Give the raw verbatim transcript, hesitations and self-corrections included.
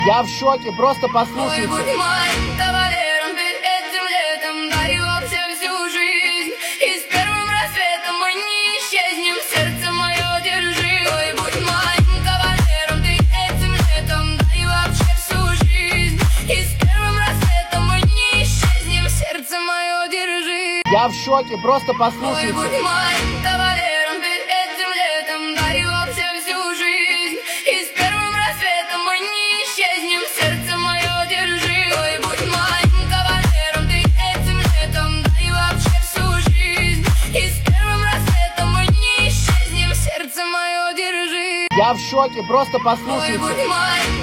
Я в шоке, просто послушайте. Ой, будь моим кавалером ты этим летом, дарю вообще всю жизнь. И с первым рассветом мы не исчезнем, сердце мое держи. Ой, будь моим кавалером ты этим летом, дарю вообще всю жизнь. И с первым рассветом мы не исчезнем, сердце мое держи. Я в шоке, просто Ой, послушайте. будь моим кавалером ты этим летом, дарю вообще всю жизнь. И с первым рассветом мы не исчезнем, сердце мое держи. Ой, будь моим кавалером ты этим летом, дарю вообще всю жизнь. И с первым рассветом мы не исчезнем, сердце мое держи. Я в шоке, просто Ой, послушайте. будь моим